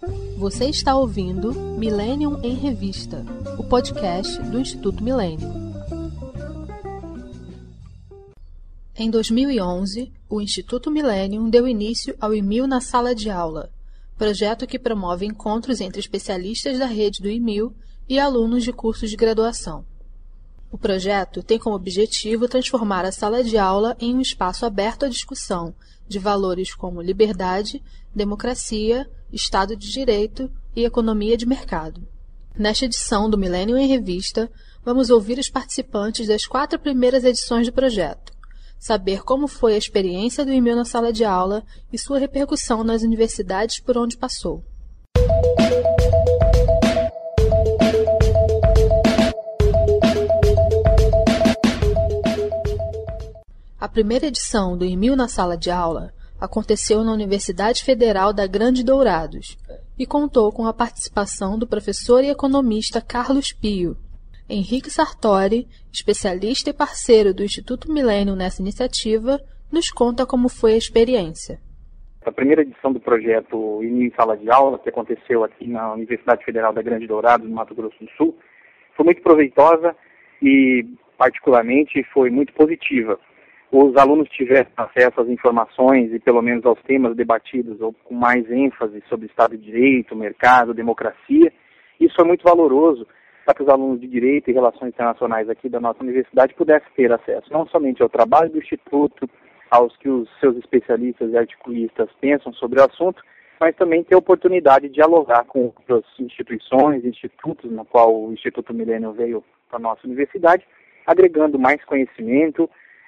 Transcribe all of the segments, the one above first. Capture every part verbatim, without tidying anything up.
Você está ouvindo Millennium em Revista, o podcast do Instituto Millennium. Em dois mil e onze, o Instituto Millennium deu início ao I M I L na Sala de Aula, projeto que promove encontros entre especialistas da rede do I M I L e alunos de cursos de graduação. O projeto tem como objetivo transformar a sala de aula em um espaço aberto à discussão de valores como liberdade, democracia, Estado de Direito e economia de mercado. Nesta edição do Millennium em Revista, vamos ouvir os participantes das quatro primeiras edições do projeto, saber como foi a experiência do I M I L na sala de aula e sua repercussão nas universidades por onde passou. A primeira edição do I M I L na sala de aula aconteceu na Universidade Federal da Grande Dourados e contou com a participação do professor e economista Carlos Pio. Henrique Sartori, especialista e parceiro do Instituto Millennium nessa iniciativa, nos conta como foi a experiência. A primeira edição do projeto I M I L em Sala de Aula, que aconteceu aqui na Universidade Federal da Grande Dourados, no Mato Grosso do Sul, foi muito proveitosa e, particularmente, foi muito positiva. Os alunos tiveram acesso às informações e, pelo menos, aos temas debatidos ou com mais ênfase sobre Estado de Direito, mercado, democracia. Isso é muito valoroso para que os alunos de Direito e Relações Internacionais aqui da nossa universidade pudessem ter acesso não somente ao trabalho do Instituto, aos que os seus especialistas e articulistas pensam sobre o assunto, mas também ter a oportunidade de dialogar com outras instituições, institutos, na qual o Instituto Millennium veio para a nossa universidade, agregando mais conhecimento,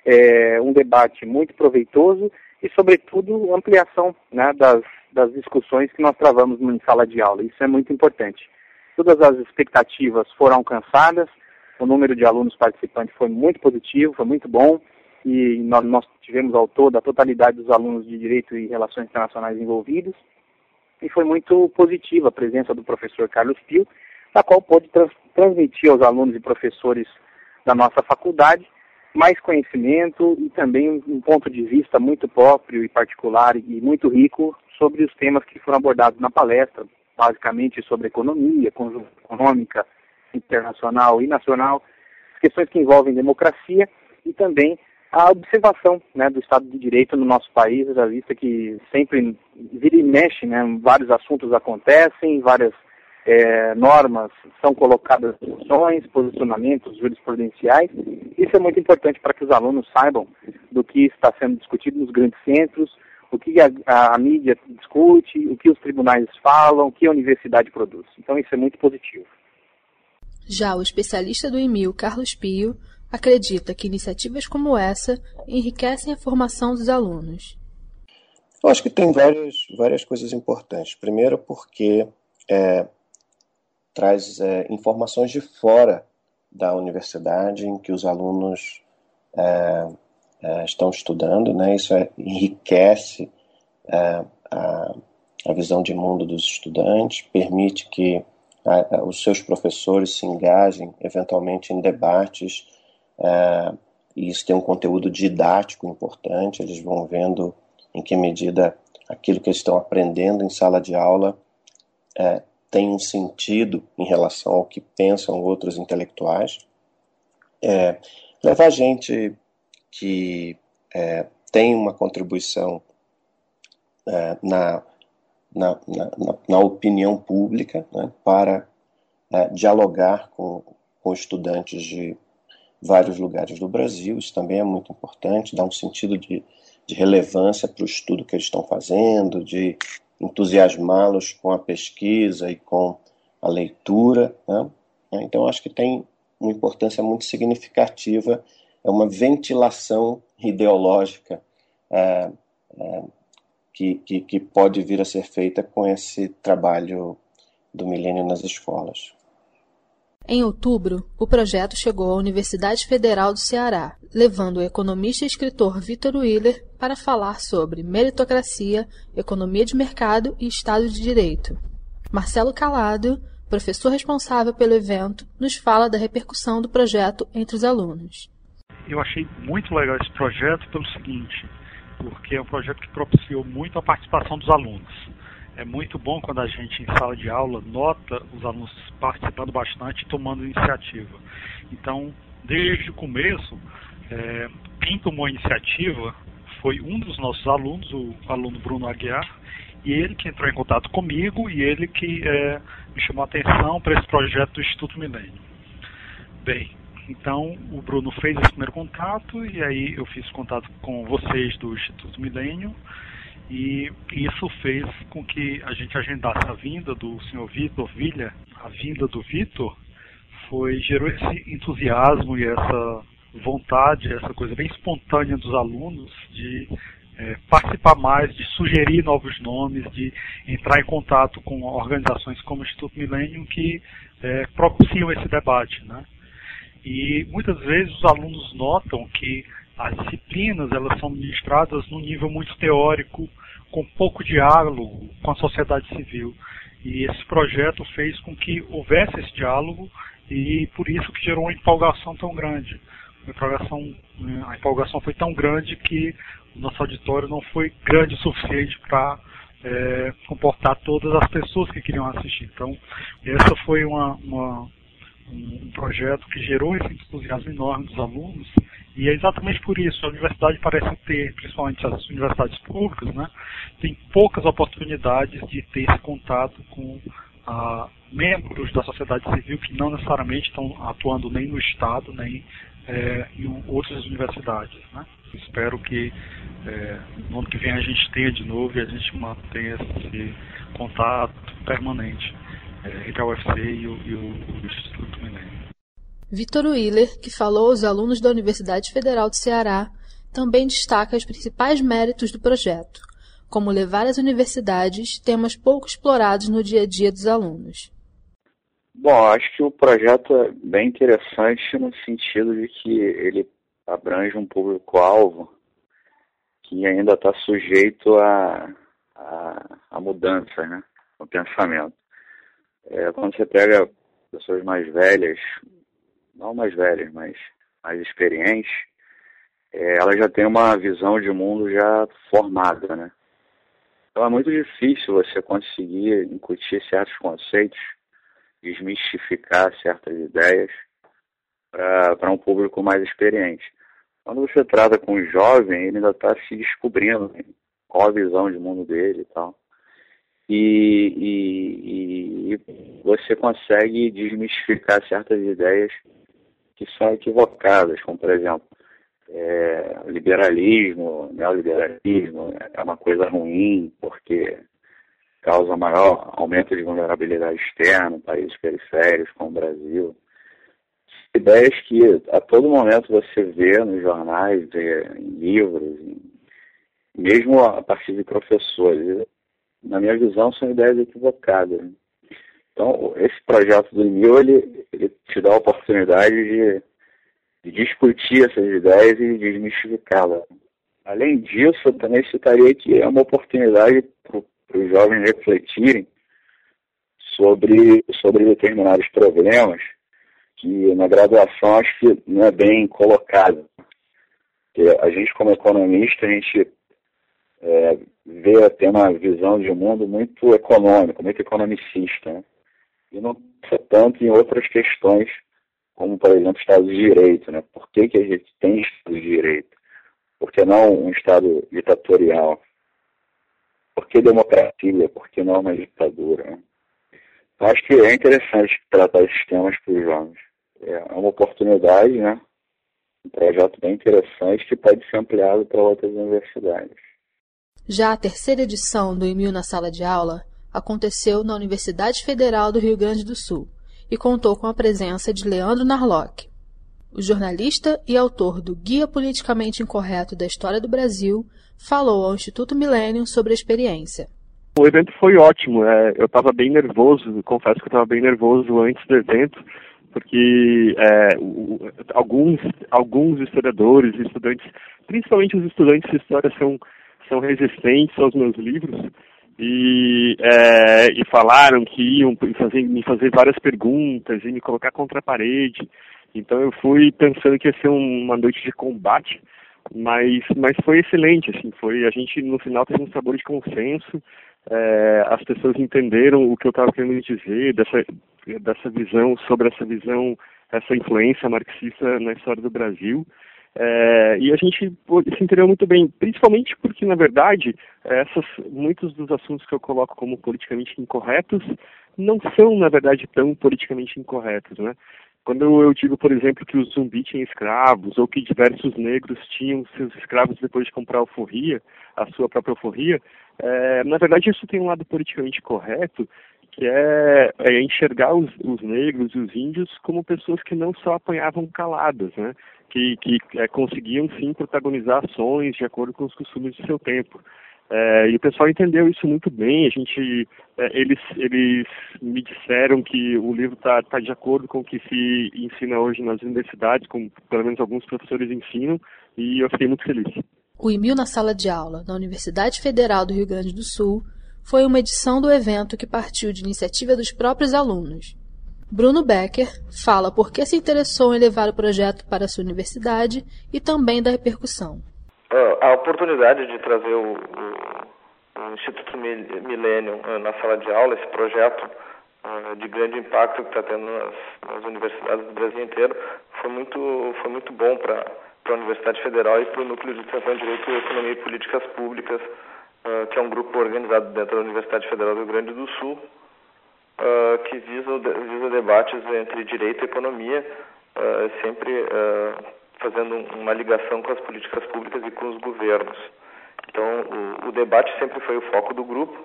É, um debate muito proveitoso e, sobretudo, ampliação, né, das, das discussões que nós travamos em sala de aula. Isso é muito importante. Todas as expectativas foram alcançadas, o número de alunos participantes foi muito positivo, foi muito bom, e nós, nós tivemos ao todo a totalidade dos alunos de Direito e Relações Internacionais envolvidos, e foi muito positiva a presença do professor Carlos Pio, na qual pôde trans, transmitir aos alunos e professores da nossa faculdade mais conhecimento e também um ponto de vista muito próprio e particular e muito rico sobre os temas que foram abordados na palestra, basicamente sobre economia, conjuntura econômica, internacional e nacional, questões que envolvem democracia e também a observação, né, do Estado de Direito no nosso país, já vista que sempre vira e mexe, né, vários assuntos acontecem, várias É, normas são colocadas em discussões, posicionamentos jurisprudenciais. Isso é muito importante para que os alunos saibam do que está sendo discutido nos grandes centros, o que a, a, a mídia discute, o que os tribunais falam, o que a universidade produz. Então isso é muito positivo. Já o especialista do I M I L, Carlos Pio, acredita que iniciativas como essa enriquecem a formação dos alunos. Eu acho que tem várias, várias coisas importantes. Primeiro porque é, traz é, informações de fora da universidade em que os alunos é, é, estão estudando, né? Isso é, enriquece é, a, a visão de mundo dos estudantes, permite que a, a, os seus professores se engajem eventualmente em debates, é, e isso tem um conteúdo didático importante, eles vão vendo em que medida aquilo que eles estão aprendendo em sala de aula é, tem um sentido em relação ao que pensam outros intelectuais. É, levar gente que é, tem uma contribuição é, na, na, na, na opinião pública, né, para é, dialogar com, com estudantes de vários lugares do Brasil. Isso também é muito importante, dá um sentido de, de relevância para o estudo que eles estão fazendo, de entusiasmá-los com a pesquisa e com a leitura, né? Então, acho que tem uma importância muito significativa, é uma ventilação ideológica é, é, que, que, que pode vir a ser feita com esse trabalho do Millennium nas escolas. Em outubro, o projeto chegou à Universidade Federal do Ceará, levando o economista e escritor Vitor Willer para falar sobre meritocracia, economia de mercado e Estado de Direito. Marcelo Calado, professor responsável pelo evento, nos fala da repercussão do projeto entre os alunos. Eu achei muito legal esse projeto pelo seguinte, porque é um projeto que propiciou muito a participação dos alunos. é muito bom quando a gente, em sala de aula, nota os alunos participando bastante e tomando iniciativa. Então, desde o começo, é, quem tomou a iniciativa foi um dos nossos alunos, o aluno Bruno Aguiar, e ele que entrou em contato comigo e ele que é, me chamou a atenção para esse projeto do Instituto Milênio. Bem, então o Bruno fez esse primeiro contato e aí eu fiz contato com vocês do Instituto Milênio e isso fez com que a gente agendasse a vinda do senhor Vitor Villa. A vinda do Vitor foi, gerou esse entusiasmo e essa vontade, essa coisa bem espontânea dos alunos de é, participar mais, de sugerir novos nomes, de entrar em contato com organizações como o Instituto Milênio que é, propiciam esse debate, né? E muitas vezes os alunos notam que as disciplinas elas são ministradas num nível muito teórico, com pouco diálogo com a sociedade civil. E esse projeto fez com que houvesse esse diálogo e por isso que gerou uma empolgação tão grande. A empolgação, a empolgação foi tão grande que o nosso auditório não foi grande o suficiente para é, comportar todas as pessoas que queriam assistir. Então, essa foi uma, uma, um projeto que gerou esse entusiasmo enorme dos alunos e é exatamente por isso a universidade parece ter, principalmente as universidades públicas, né, tem poucas oportunidades de ter esse contato com ah, membros da sociedade civil que não necessariamente estão atuando nem no Estado, nem É, em outras universidades, né? Espero que é, no ano que vem a gente tenha de novo e a gente mantenha esse contato permanente é, entre a U F C e o, e o, o Instituto Milênio. Vitor Willer, que falou aos alunos da Universidade Federal do Ceará, também destaca os principais méritos do projeto, como levar às universidades temas pouco explorados no dia a dia dos alunos. Bom, acho que o projeto é bem interessante no sentido de que ele abrange um público-alvo que ainda está sujeito a, a, a mudanças, né, no pensamento. É, quando você pega pessoas mais velhas, não mais velhas, mas mais experientes, é, elas já têm uma visão de mundo já formada, né? Então é muito difícil você conseguir incutir certos conceitos, desmistificar certas ideias para um público mais experiente. Quando você trata com um jovem, ele ainda está se descobrindo, né, qual a visão de mundo dele e tal. E, e, e você consegue desmistificar certas ideias que são equivocadas, como, por exemplo, é, liberalismo, neoliberalismo é uma coisa ruim, porque causa maior aumento de vulnerabilidade externa em países periféricos, como o Brasil. Ideias que a todo momento você vê nos jornais, vê em livros, mesmo a partir de professores. Na minha visão, são ideias equivocadas. Então, esse projeto do I M I L, ele, ele te dá a oportunidade de, de discutir essas ideias e desmistificá-las. Além disso, eu também citaria que é uma oportunidade para os jovens refletirem sobre, sobre determinados problemas que na graduação acho que não é bem colocado. Porque a gente, como economista, a gente é, vê, tem uma visão de mundo muito econômica, muito economicista, né? E não pensa tanto em outras questões, como, por exemplo, Estado de Direito, né? Por que que a gente tem Estado de Direito? Por que não um Estado ditatorial? Por que democracia? Por que não uma ditadura? Né? Eu acho que é interessante tratar esses temas para os jovens. É uma oportunidade, né? Um projeto bem interessante que pode ser ampliado para outras universidades. Já a terceira edição do I M I L na sala de aula aconteceu na Universidade Federal do Rio Grande do Sul e contou com a presença de Leandro Narlock. O jornalista e autor do Guia Politicamente Incorreto da História do Brasil falou ao Instituto Milênio sobre a experiência. O evento foi ótimo, é, eu estava bem nervoso, confesso que eu estava bem nervoso antes do evento, porque é, o, alguns, alguns historiadores e estudantes, principalmente os estudantes de história, são, são resistentes aos meus livros e, é, e falaram que iam fazer, me fazer várias perguntas e me colocar contra a parede. Então eu fui pensando que ia ser uma noite de combate, mas, mas foi excelente, assim, foi, a gente no final teve um sabor de consenso, é, as pessoas entenderam o que eu estava querendo dizer, dessa, dessa visão, sobre essa visão, essa influência marxista na história do Brasil. É, e a gente se entendeu muito bem, principalmente porque, na verdade, essas, muitos dos assuntos que eu coloco como politicamente incorretos não são, na verdade, tão politicamente incorretos, né? Quando eu digo, por exemplo, que o Zumbi tinha escravos, ou que diversos negros tinham seus escravos depois de comprar a alforria, a sua própria alforria, é, na verdade isso tem um lado politicamente correto, que é, é enxergar os, os negros e os índios como pessoas que não só apanhavam caladas, né? Que, que é, conseguiam sim protagonizar ações de acordo com os costumes do seu tempo. É, e o pessoal entendeu isso muito bem. A gente, é, eles, eles me disseram que o livro está tá de acordo com o que se ensina hoje nas universidades, como pelo menos alguns professores ensinam, e eu fiquei muito feliz. O E mil na Sala de Aula, da Universidade Federal do Rio Grande do Sul, foi uma edição do evento que partiu de iniciativa dos próprios alunos. Bruno Becker fala por que se interessou em levar o projeto para a sua universidade e também da repercussão. A oportunidade de trazer o, o, o Instituto Millennium na sala de aula, esse projeto uh, de grande impacto que está tendo nas, nas universidades do Brasil inteiro, foi muito, foi muito bom para a Universidade Federal e para o Núcleo de Extensão de Direito, Economia e Políticas Públicas, uh, que é um grupo organizado dentro da Universidade Federal do Rio Grande do Sul, uh, que visa, visa debates entre direito e economia, uh, sempre uh, fazendo uma ligação com as políticas públicas e com os governos. Então, o, o debate sempre foi o foco do grupo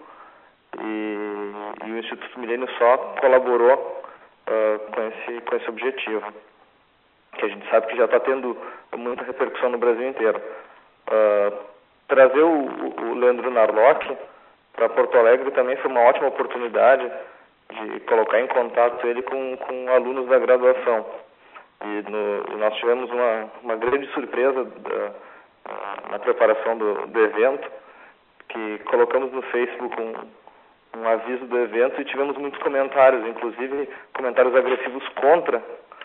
e, e o Instituto Millennium só colaborou uh, com, esse, com esse objetivo, que a gente sabe que já está tendo muita repercussão no Brasil inteiro. Uh, trazer o, o Leandro Narlock para Porto Alegre também foi uma ótima oportunidade de colocar em contato ele com, com alunos da graduação. E no, nós tivemos uma, uma grande surpresa da, na preparação do, do evento, que colocamos no Facebook um, um aviso do evento e tivemos muitos comentários, inclusive comentários agressivos contra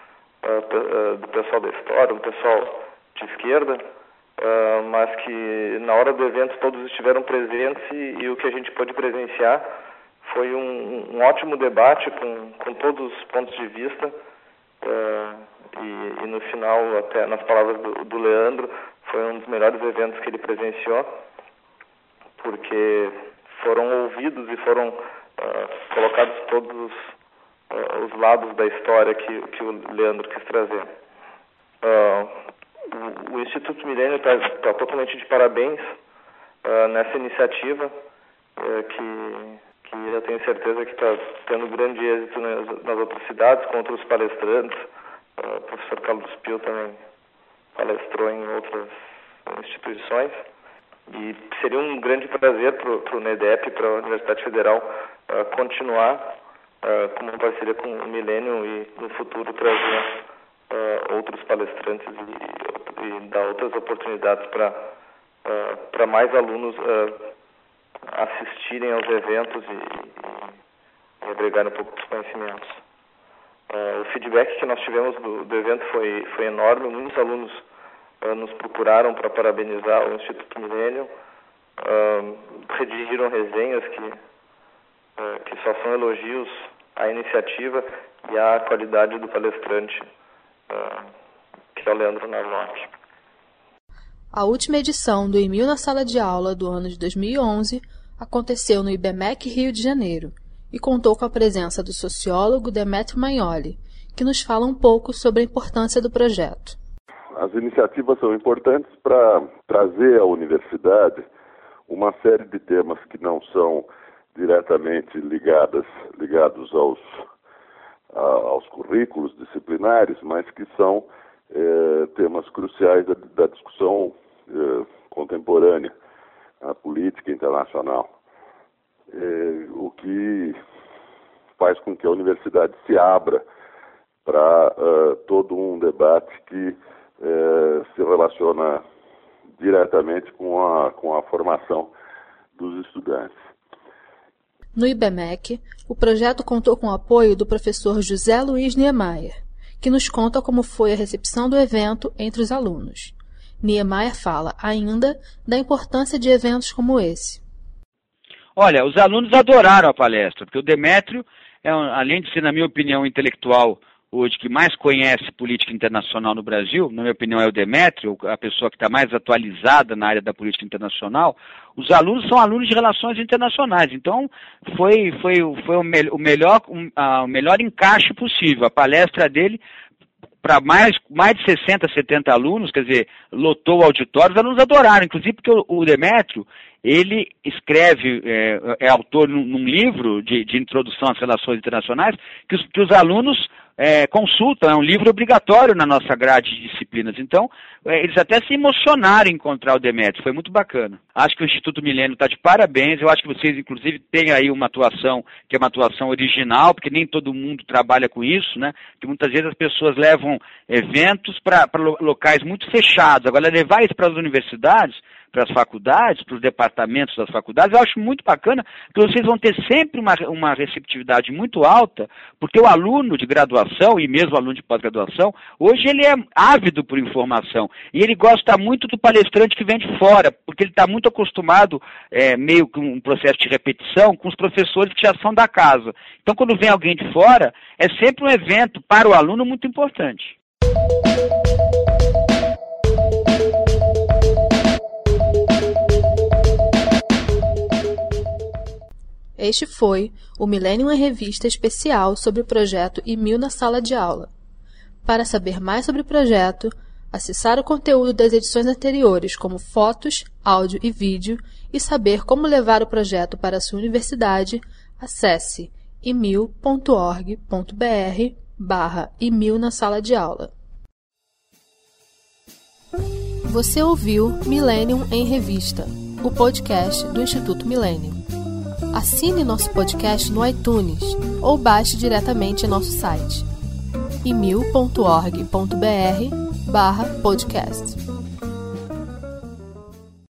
uh, do pessoal da história, do pessoal de esquerda, uh, mas que na hora do evento todos estiveram presentes e, e o que a gente pôde presenciar foi um, um ótimo debate com, com todos os pontos de vista. Uh, e, e no final, até nas palavras do, do Leandro, foi um dos melhores eventos que ele presenciou, porque foram ouvidos e foram uh, colocados todos os, uh, os lados da história que, que o Leandro quis trazer. Uh, o, o Instituto Millennium está tá totalmente de parabéns uh, nessa iniciativa, uh, que, que eu tenho certeza que está tendo grande êxito nas, nas outras cidades, com outros palestrantes. Uh, o professor Carlos Pio também palestrou em outras instituições. E seria um grande prazer para o NEDEP, para a Universidade Federal, uh, continuar uh, com uma parceria com o Millennium e no futuro trazer uh, outros palestrantes e, e dar outras oportunidades para uh, para mais alunos uh, assistirem aos eventos e, e agregar um pouco dos conhecimentos. Uh, o feedback que nós tivemos do, do evento foi, foi enorme. Muitos alunos uh, nos procuraram para parabenizar o Instituto Millennium, uh, redigiram resenhas que, uh, que só são elogios à iniciativa e à qualidade do palestrante, uh, que é o Leandro Narlock. A última edição do E mil na Sala de Aula do ano de dois mil e onze aconteceu no IBMEC Rio de Janeiro e contou com a presença do sociólogo Demetrio Magnoli, que nos fala um pouco sobre a importância do projeto. As iniciativas são importantes para trazer à universidade uma série de temas que não são diretamente ligadas, ligados aos, a, aos currículos disciplinares, mas que são é, temas cruciais da, da discussão é, contemporânea, a política internacional. É, o que faz com que a universidade se abra para uh, todo um debate que uh, se relaciona diretamente com a, com a formação dos estudantes. No IBMEC, o projeto contou com o apoio do professor José Luiz Niemeyer, que nos conta como foi a recepção do evento entre os alunos. Niemeyer fala ainda da importância de eventos como esse. Olha, os alunos adoraram a palestra, porque o Demétrio, é, além de ser, na minha opinião, intelectual hoje que mais conhece política internacional no Brasil, na minha opinião é o Demétrio, a pessoa que está mais atualizada na área da política internacional, os alunos são alunos de relações internacionais, então foi, foi, foi o, me, o, melhor, um, a, o melhor encaixe possível. A palestra dele, para mais, mais de sessenta, setenta alunos, quer dizer, lotou o auditório, os alunos adoraram, inclusive porque o, o Demétrio, ele escreve, é, é autor num, num livro de, de introdução às relações internacionais, que os, que os alunos é, consultam, é um livro obrigatório na nossa grade de disciplinas. Então, é, eles até se emocionaram em encontrar o Demétrio, foi muito bacana. Acho que o Instituto Milênio está de parabéns, eu acho que vocês, inclusive, têm aí uma atuação que é uma atuação original, porque nem todo mundo trabalha com isso, né? Porque muitas vezes as pessoas levam eventos para locais muito fechados. Agora, levar isso para as universidades, para as faculdades, para os departamentos das faculdades, eu acho muito bacana, que vocês vão ter sempre uma, uma receptividade muito alta, porque o aluno de graduação, e mesmo o aluno de pós-graduação, hoje ele é ávido por informação, e ele gosta muito do palestrante que vem de fora, porque ele está muito acostumado, é, meio com um processo de repetição, com os professores que já são da casa. Então, quando vem alguém de fora, é sempre um evento para o aluno muito importante. Este foi o Millennium em Revista especial sobre o projeto I mil na Sala de Aula. Para saber mais sobre o projeto, acessar o conteúdo das edições anteriores, como fotos, áudio e vídeo, e saber como levar o projeto para a sua universidade, acesse i mil ponto org ponto b r barra i mil na Sala de Aula. Você ouviu Millennium em Revista, o podcast do Instituto Millennium. Assine nosso podcast no iTunes ou baixe diretamente em nosso site i mil ponto org ponto b r barra podcast.